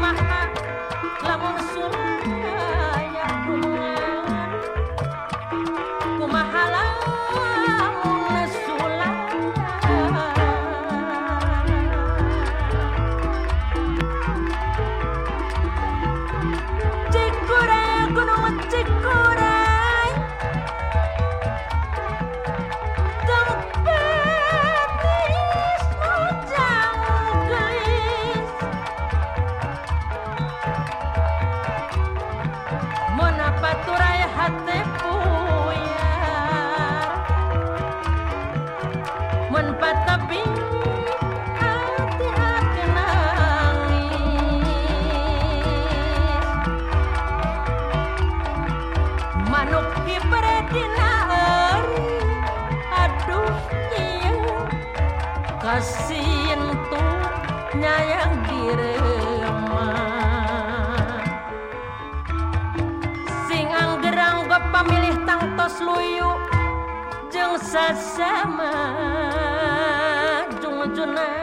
kumaha lamun sulaya hubungan kumaha lamun sulaya Cikure gunung Cikure Baturai hati puyar mun patapi hati-hati nangis manuk kibre dina ari aduh iya kasihin tuh nyayang diremah pamilih tangtos luyu jeung sasama jung-juna